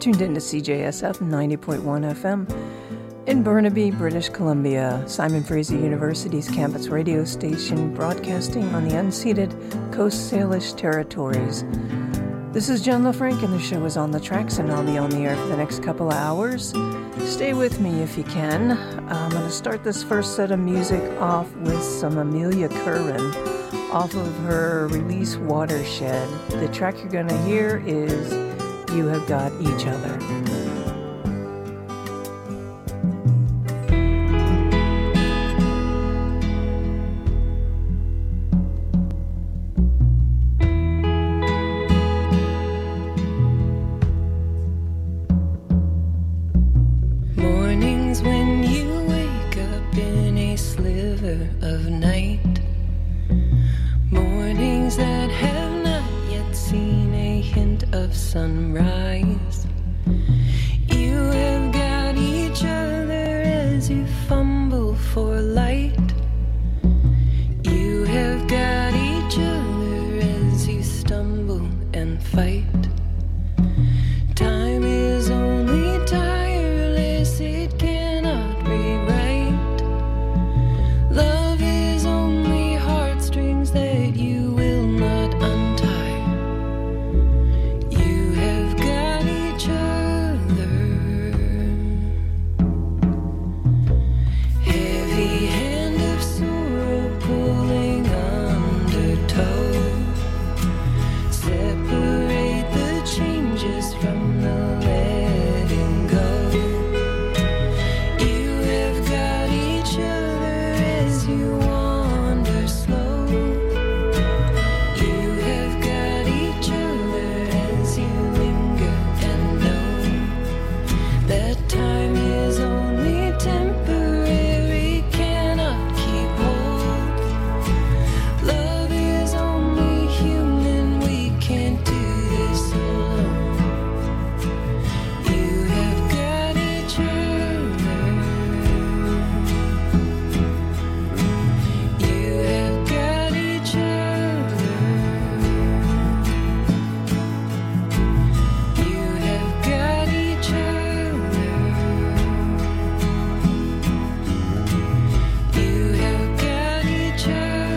Tuned into CJSF 90.1 FM in Burnaby, British Columbia, Simon Fraser University's campus radio station broadcasting on the unceded Coast Salish territories. This is Jen LaFranc and the show is On the Tracks, and I'll be on the air for the next couple of hours. Stay with me if you can. I'm going to start this first set of music off with some Amelia Curran off of her release Watershed. The track you're going to hear is You Have Got Each Other. Mornings when you wake up in a sliver of night, mornings that have not yet seen a hint of sunrise. You have got each other as you fumble for light. You have got each other as you stumble and fight. Time is only tireless, it cannot rewrite. Love is only heartstrings that you will not untie. You have got each other. Heavy hand of sorrow pulling undertow. Separate the changes from the letting go. You have got each other as you wander slow. You have got each other as you linger and know that time is only temporary, cannot keep hold. Love is only human, we can't do this alone. You have got each other. You have got each other. You have got each other. You have got each other.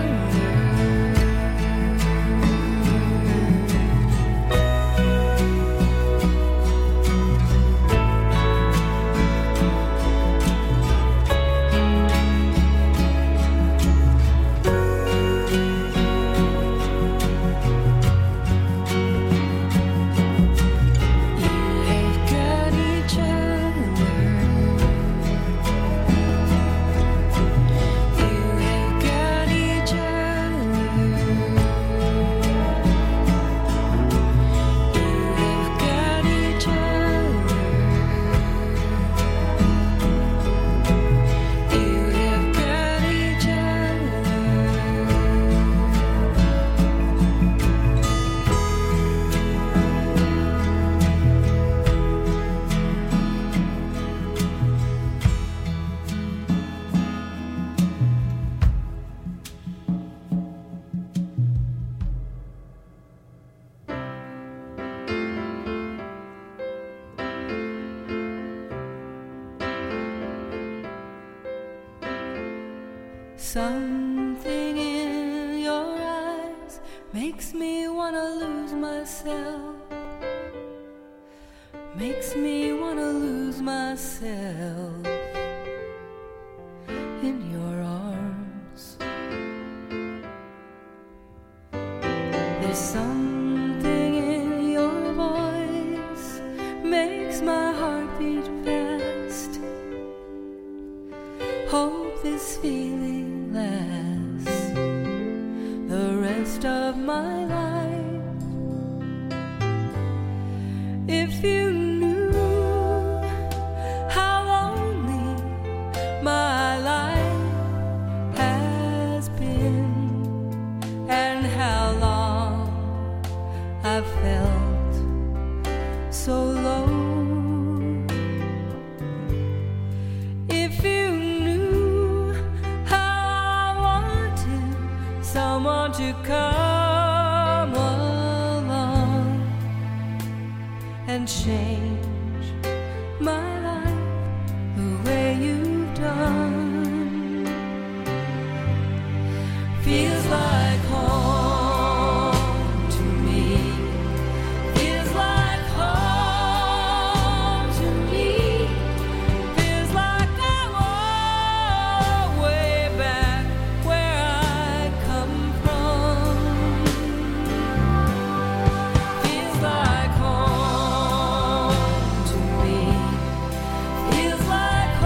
You have got each other. You have got each other. You have got each other. You have got each Something in your eyes makes me wanna lose myself. Makes me wanna lose myself in your arms. There's something in your voice makes my heart beat fast. Hope this feeling lasts the rest of my life. If you knew how lonely my life has been and how long I've felt so low. If you knew how I wanted someone to come along and change my life the way you've done. Feels like home to me. Feels like home to me. Feels like I'm all way back where I come from. Feels like home to me. Feels like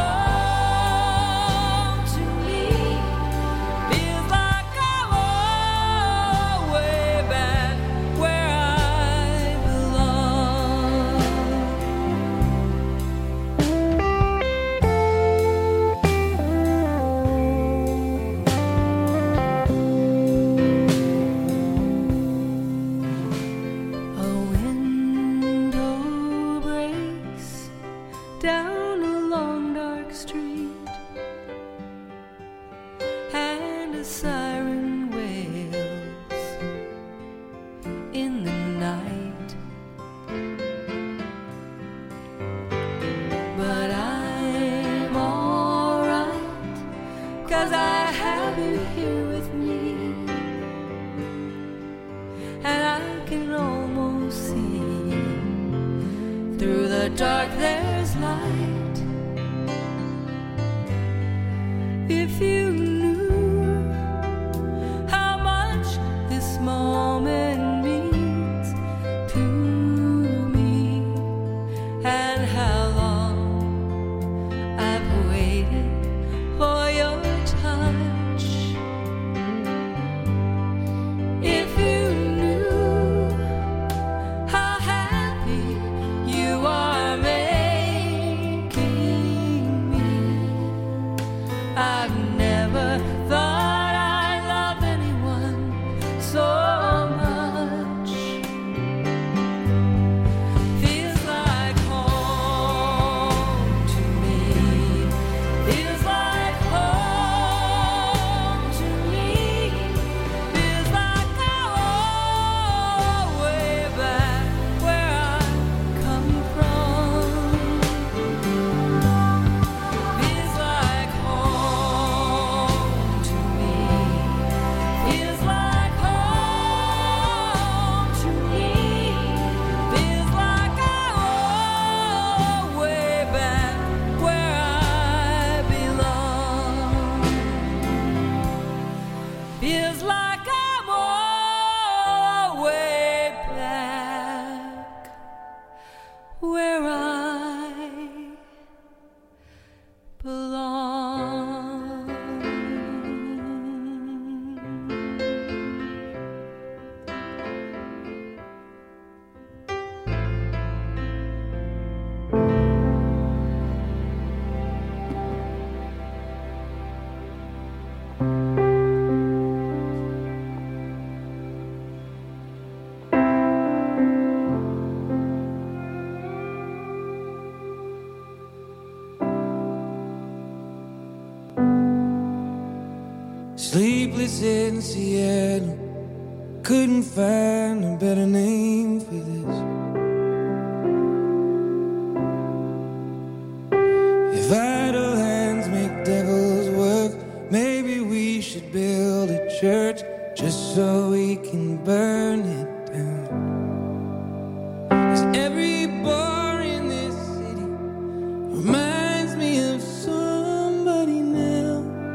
home to me. Feels like I'm all way back where I belong. A window breaks down a long dark street, and a siren wails in the night. But I'm alright, 'cause I have you here with me, and I can almost see through the dark there's light. If you knew how much this moment means to me, and how long I've waited for your touch. If you knew how happy you are making me, I've never thought I loved anyone so much. Feels like home to me. Feels like home to me. Feels like I'm all way back where I come from. Feels like home to me. Feels like home to me. Feels like I'm all way back where I belong. Feels like I'm all way back where I belong. Sleepless in Seattle, couldn't find a better name for this. If idle hands make devils work, maybe we should build a church just so we can burn it down. 'Cause every bar in this city reminds me of somebody now.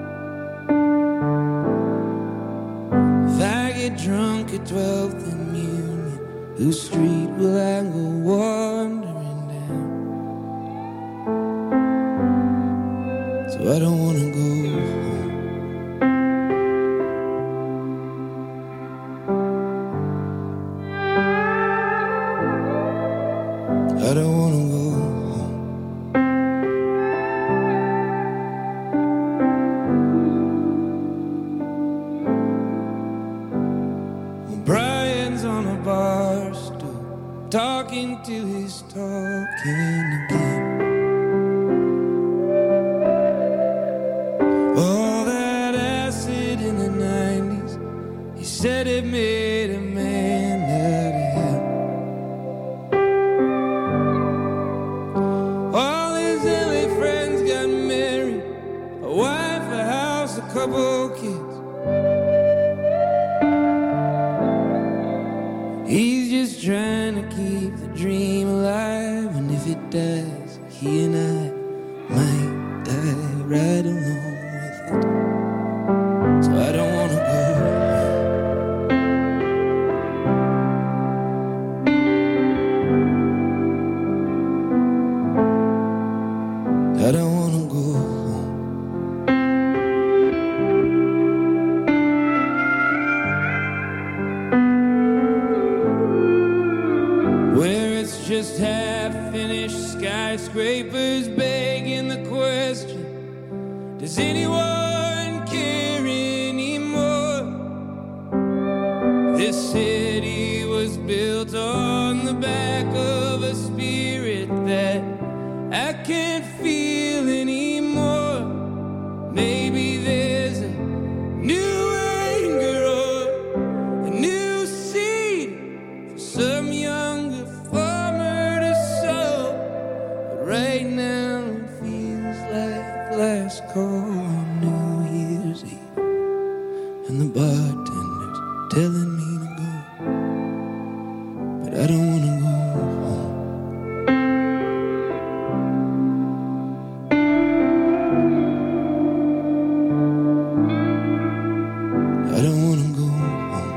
If I get drunk at 12th and Union, whose street will I go wandering down? So I don't wanna go home. I don't wanna go home. Brian's on a bar stool, talking to his talking again. All that acid in the 90s, he said it made a man out of him. couple kids. He's just trying to keep the dream alive, and if it dies, he and I might die right along with it. So I don't wanna go. I don't wanna go home. Where it's just half-finished skyscrapers begging the question, does anyone care anymore? This city was built on the back of a spirit that I can't feel anymore. Maybe there's a new anger or a new seed for some younger farmer to sow. But right now it feels like last call on New Year's Eve, and the bartender's telling me to go, but I don't wanna go home. I don't wanna go home.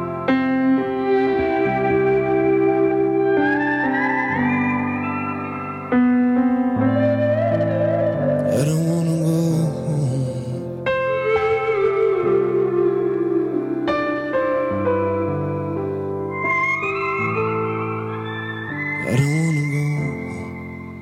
I don't wanna go home. I don't wanna go home.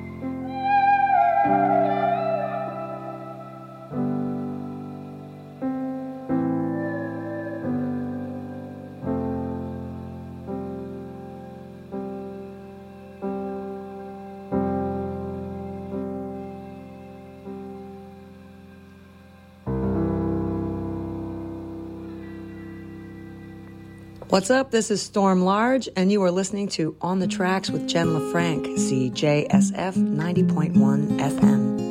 What's up? This is Storm Large, and you are listening to On the Tracks with Jen LaFranc, CJSF 90.1 FM.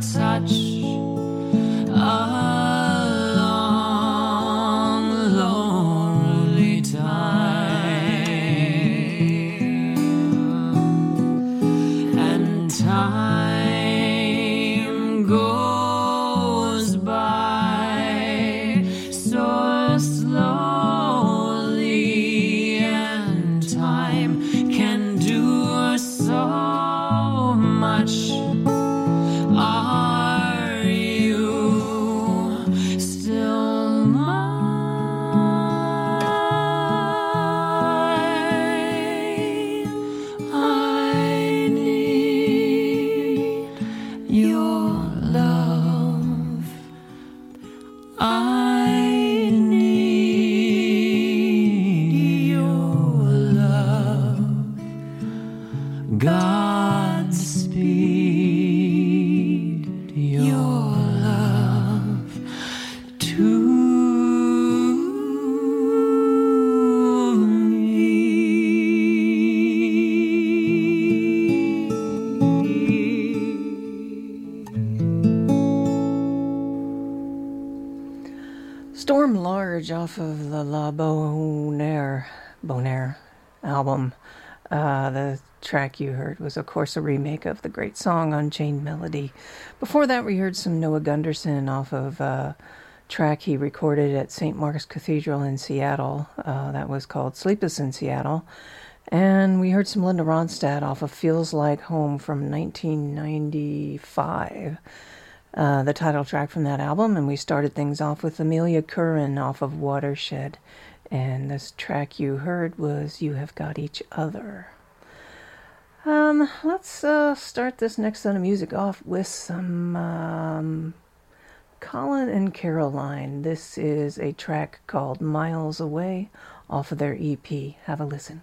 Along Godspeed, your love to Storm Large off of the La Bonaire album. The track you heard was, of course, a remake of the great song Unchained Melody. Before that, we heard some Noah Gunderson off of a track he recorded at St. Mark's Cathedral in Seattle. That was called Sleepless in Seattle. And we heard some Linda Ronstadt off of Feels Like Home from 1995. The title track from that album, and we started things off with Amelia Curran off of Watershed, and this track you heard was You Have Got Each Other. Let's start this next set of music off with some Colin and Caroline. This is a track called Miles Away off of their EP. Have a listen.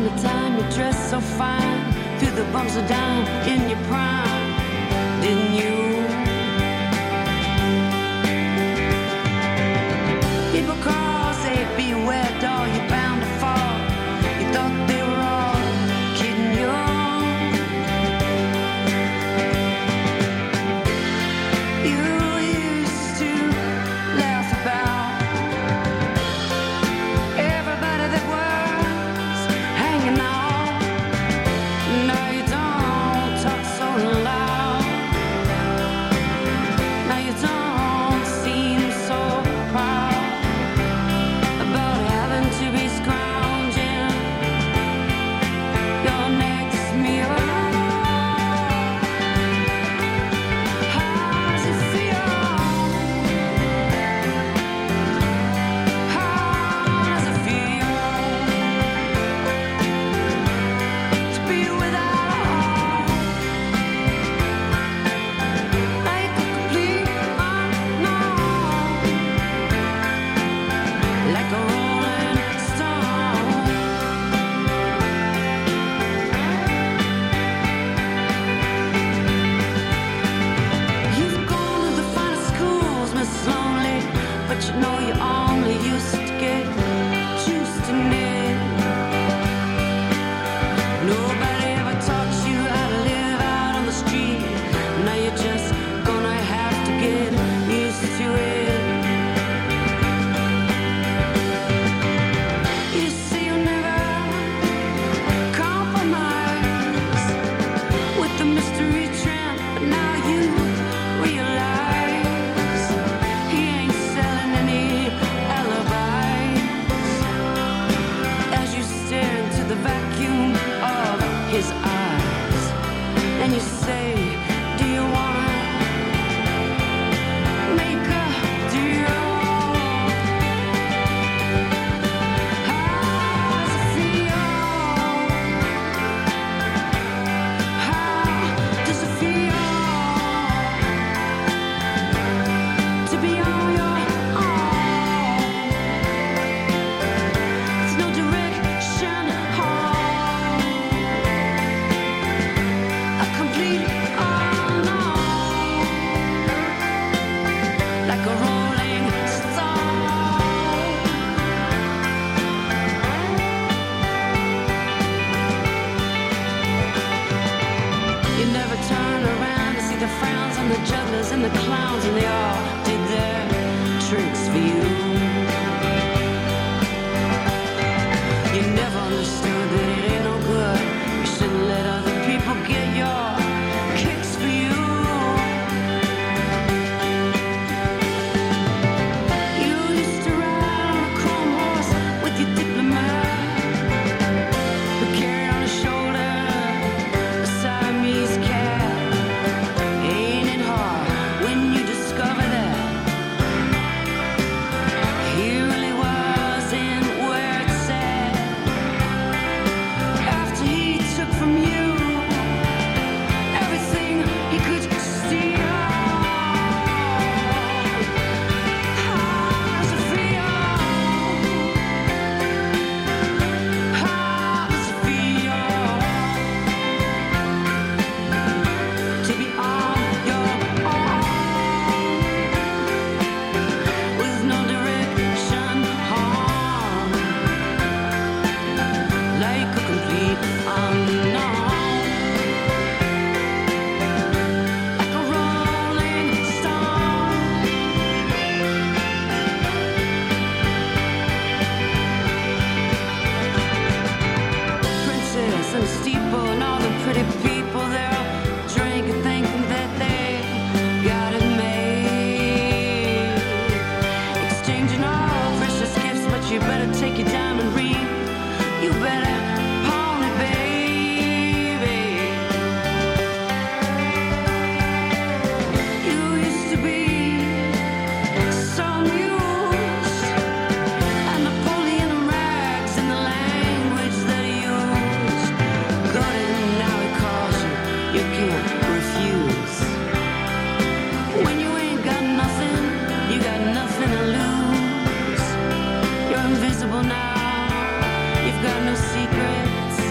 the time you dressed so fine, through the bumps of down in your prime, didn't you? People call, say beware, doll, you're bound to fall. You thought they were all kidding you. You used to laugh about everybody that was hanging out. Now you don't talk so loud. Now you don't seem so proud about having to be scrounging your next meal. How does it feel? How does it feel to be without a home, like a complete unknown, like a rolling stone? You've gone to the finest schools, Miss Lonely, but you know you only used to get juiced in it. Nobody ever taught you how to live out on the street. Now you're just gonna have to get used to it. You say you'll never compromise with the mystery tramp, but now you realize he ain't selling any alibis. As you stare into the vacuum of his eyes, and you say, do you wanna make a deal? How does it feel? How does it feel to be on your own? There's no direction home, a complete unknown, like a rolling stone. You never turn around to see the frowns on the jugglers and the clowns, and they all did their tricks for you. You never understood that it ain't no good. You shouldn't let other people get your kicks for you. You used to ride on a chrome horse with your diplomat, who carried on his shoulder a Siamese cat. Ain't it hard when you discover that he really wasn't where it's at? After he took from you everything he could steal. How does it feel? How does it feel to be on your own, with no direction home, like a complete unknown, like a rolling stone? Princess and a steeple and all the pretty people, they're all drinking, thinking that they got it made, exchanging all precious gifts. But you better take your diamond ring, you better pawn it, baby. You used to be so amused at Napoleon and rags and the language that he used. Good, and now he calls you, you can't refuse. When you ain't got nothing, you got nothing to lose. You're invisible now, you've got no secrets.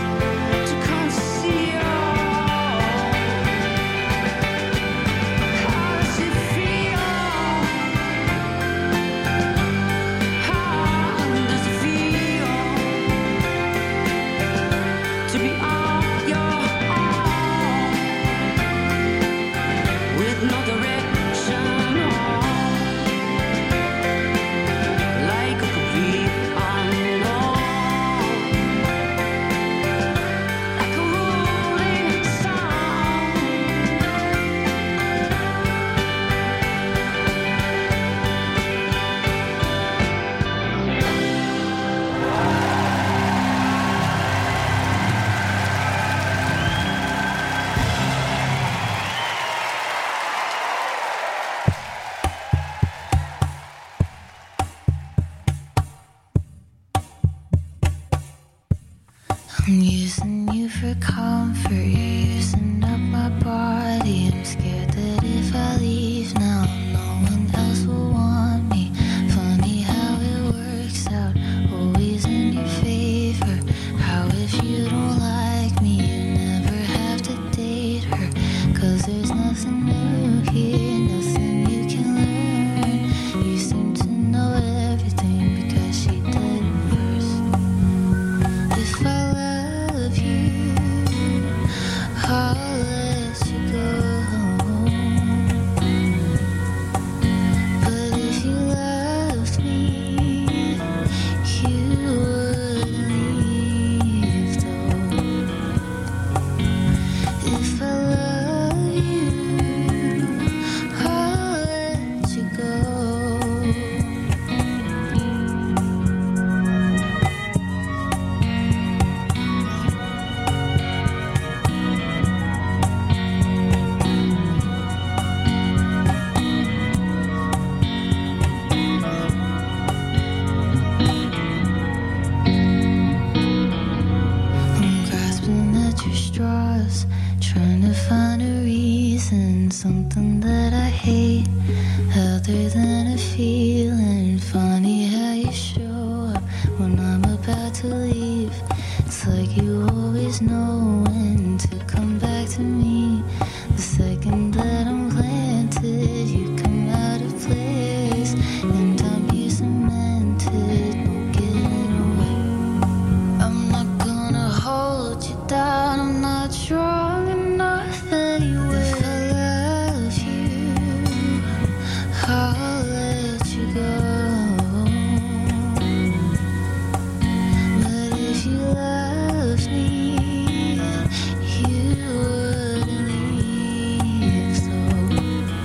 I'm using you for comfort, you're using up my body. I'm scared that if I leave now, no one else will want me. Funny how it works out, always in your favor. How if you don't like me, you never have to date her. 'Cause there's nothing new here, nothing you can learn. You seem to know everything because she did it first. If I love you, I'll let you go. But if you loved me, you would leave though. If I love you, I'll let you go. I'm grasping at your straws, trying to find a reason, something that I hate, other than a feeling. Funny how you show up when I'm about to leave. It's like you always know when to come back to me. The second that I'm planted, you come out of place, and I'm here cemented, no getting away. I'm not gonna hold you down, I'm not strong enough anyway. If I love you, I'll let you go. But if you love me, you wouldn't leave though.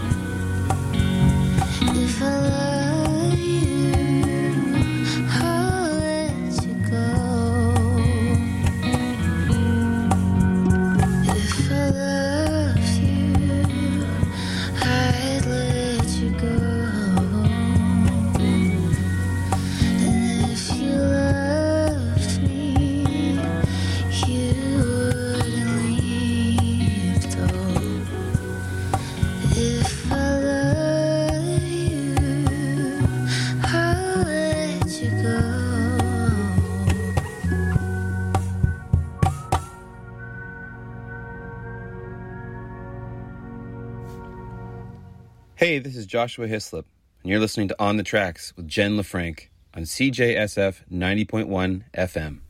If I love you, I'll let you go. If I loved you, I'd let you go. And if you loved me, you wouldn't leave though. If I love you, I'll let you go. Hey, this is Joshua Hislop, and you're listening to On the Tracks with Jen LaFranc on CJSF 90.1 FM.